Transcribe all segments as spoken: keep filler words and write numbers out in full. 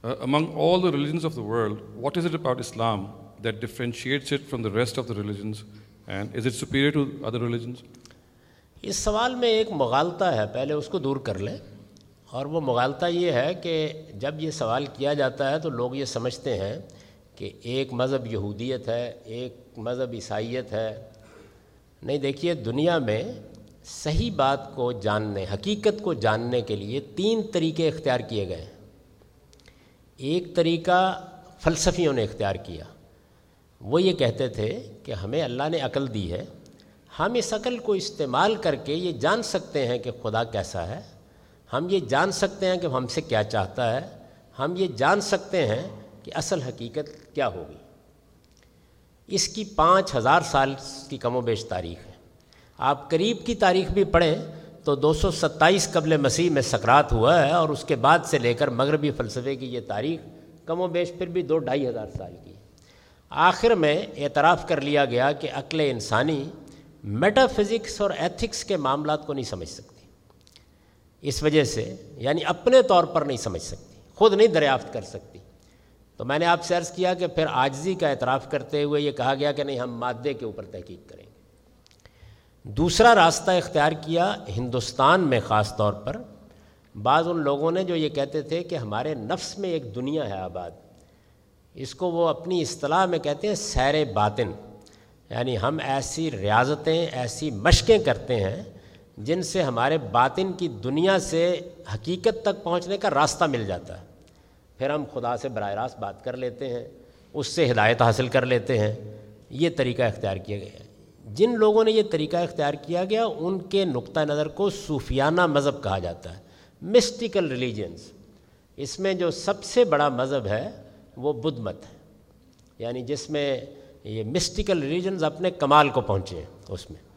Uh, among all the religions of the world, what is it about Islam that differentiates it from the rest of the religions, and is it superior to other religions? اس سوال میں ایک مغالطہ ہے، پہلے اس کو دور کر لیں. اور وہ مغالطہ یہ ہے کہ جب یہ سوال کیا جاتا ہے تو لوگ یہ سمجھتے ہیں کہ ایک مذہب یہودیت ہے، ایک مذہب عیسائیت ہے. نہیں، دیکھیے، دنیا میں صحیح بات کو جاننے، حقیقت کو جاننے کے لیے تین طریقے اختیار کیے گئے ہیں. ایک طریقہ فلسفیوں نے اختیار کیا. وہ یہ کہتے تھے کہ ہمیں اللہ نے عقل دی ہے، ہم اس عقل کو استعمال کر کے یہ جان سکتے ہیں کہ خدا کیسا ہے، ہم یہ جان سکتے ہیں کہ ہم سے کیا چاہتا ہے، ہم یہ جان سکتے ہیں کہ اصل حقیقت کیا ہوگی. اس کی پانچ ہزار سال کی کم و بیش تاریخ ہے. آپ قریب کی تاریخ بھی پڑھیں تو دو سو ستائیس قبل مسیح میں سقراط ہوا ہے، اور اس کے بعد سے لے کر مغربی فلسفے کی یہ تاریخ کم و بیش پھر بھی دو ڈھائی ہزار سال کی ہے. آخر میں اعتراف کر لیا گیا کہ عقل انسانی میٹا فزکس اور ایتھکس کے معاملات کو نہیں سمجھ سکتی. اس وجہ سے یعنی اپنے طور پر نہیں سمجھ سکتی، خود نہیں دریافت کر سکتی. تو میں نے آپ سے عرض کیا کہ پھر عاجزی کا اعتراف کرتے ہوئے یہ کہا گیا کہ نہیں، ہم مادے کے اوپر تحقیق کریں گے. دوسرا راستہ اختیار کیا ہندوستان میں، خاص طور پر بعض ان لوگوں نے جو یہ کہتے تھے کہ ہمارے نفس میں ایک دنیا ہے آباد. اس کو وہ اپنی اصطلاح میں کہتے ہیں سیر باطن، یعنی ہم ایسی ریاضتیں، ایسی مشقیں کرتے ہیں جن سے ہمارے باطن کی دنیا سے حقیقت تک پہنچنے کا راستہ مل جاتا ہے. پھر ہم خدا سے براہ راست بات کر لیتے ہیں، اس سے ہدایت حاصل کر لیتے ہیں. یہ طریقہ اختیار کیا گیا ہے. جن لوگوں نے یہ طریقہ اختیار کیا گیا ان کے نقطہ نظر کو صوفیانہ مذہب کہا جاتا ہے، مسٹیکل ریلیجنز. اس میں جو سب سے بڑا مذہب ہے وہ بدھ مت ہے، یعنی جس میں یہ مسٹیکل ریلیجنز اپنے کمال کو پہنچے ہیں. اس میں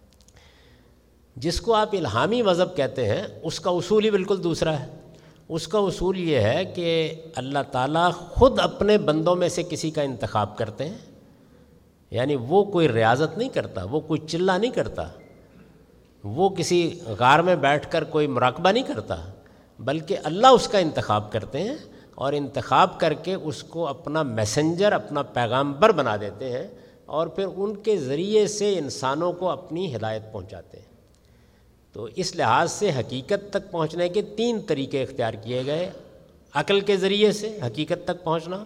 جس کو آپ الہامی مذہب کہتے ہیں اس کا اصول ہی بالکل دوسرا ہے. اس کا اصول یہ ہے کہ اللہ تعالیٰ خود اپنے بندوں میں سے کسی کا انتخاب کرتے ہیں. یعنی وہ کوئی ریاضت نہیں کرتا، وہ کوئی چلہ نہیں کرتا، وہ کسی غار میں بیٹھ کر کوئی مراقبہ نہیں کرتا، بلکہ اللہ اس کا انتخاب کرتے ہیں اور انتخاب کر کے اس کو اپنا میسنجر، اپنا پیغامبر بنا دیتے ہیں، اور پھر ان کے ذریعے سے انسانوں کو اپنی ہدایت پہنچاتے ہیں. تو اس لحاظ سے حقیقت تک پہنچنے کے تین طریقے اختیار کیے گئے: عقل کے ذریعے سے حقیقت تک پہنچنا،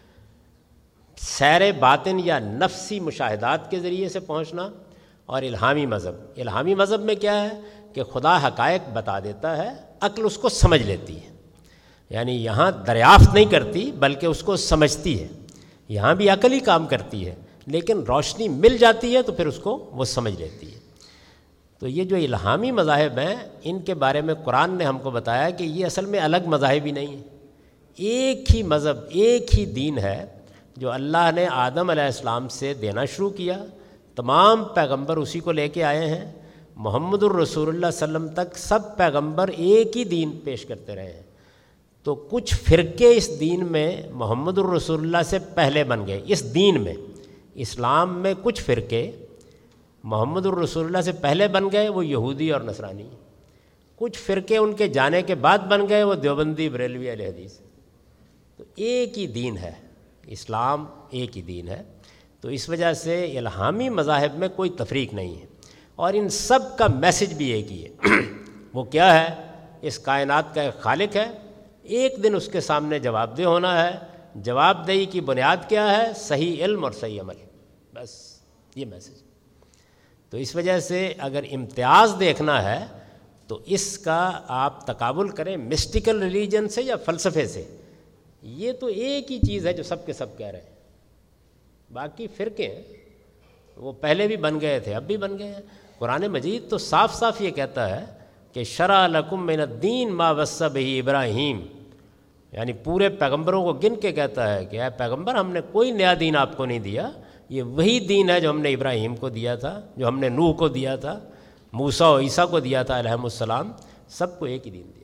سیر باطن یا نفسی مشاہدات کے ذریعے سے پہنچنا، اور الہامی مذہب. الہامی مذہب میں کیا ہے کہ خدا حقائق بتا دیتا ہے، عقل اس کو سمجھ لیتی ہے. یعنی یہاں دریافت نہیں کرتی بلکہ اس کو سمجھتی ہے. یہاں بھی عقل ہی کام کرتی ہے، لیکن روشنی مل جاتی ہے تو پھر اس کو وہ سمجھ لیتی ہے. تو یہ جو الہامی مذاہب ہیں ان کے بارے میں قرآن نے ہم کو بتایا کہ یہ اصل میں الگ مذاہب ہی نہیں ہیں، ایک ہی مذہب، ایک ہی دین ہے جو اللہ نے آدم علیہ السلام سے دینا شروع کیا. تمام پیغمبر اسی کو لے کے آئے ہیں. محمد الرسول اللہ صلی اللہ علیہ وسلم تک سب پیغمبر ایک ہی دین پیش کرتے رہے ہیں. تو کچھ فرقے اس دین میں محمد الرسول اللہ سے پہلے بن گئے. اس دین میں، اسلام میں کچھ فرقے محمد الرسول اللہ سے پہلے بن گئے، وہ یہودی اور نصرانی. کچھ فرقے ان کے جانے کے بعد بن گئے، وہ دیوبندی، بریلوی، اہل حدیث. تو ایک ہی دین ہے اسلام، ایک ہی دین ہے. تو اس وجہ سے الہامی مذاہب میں کوئی تفریق نہیں ہے، اور ان سب کا میسج بھی ایک ہی ہے. وہ کیا ہے؟ اس کائنات کا ایک خالق ہے، ایک دن اس کے سامنے جواب دہ ہونا ہے. جواب دہی کی بنیاد کیا ہے؟ صحیح علم اور صحیح عمل. بس یہ میسج. تو اس وجہ سے اگر امتیاز دیکھنا ہے تو اس کا آپ تقابل کریں مسٹیکل ریلیجن سے یا فلسفے سے. یہ تو ایک ہی چیز ہے جو سب کے سب کہہ رہے ہیں. باقی فرقے وہ پہلے بھی بن گئے تھے، اب بھی بن گئے ہیں. قرآن مجید تو صاف صاف یہ کہتا ہے کہ شرع لکم من الدین ما وصی بہ ابراہیم، یعنی پورے پیغمبروں کو گن کے کہتا ہے کہ اے پیغمبر، ہم نے کوئی نیا دین آپ کو نہیں دیا، یہ وہی دین ہے جو ہم نے ابراہیم کو دیا تھا، جو ہم نے نوح کو دیا تھا، موسیٰ و عیسیٰ کو دیا تھا علیہم السلام. سب کو ایک ہی دین دیا.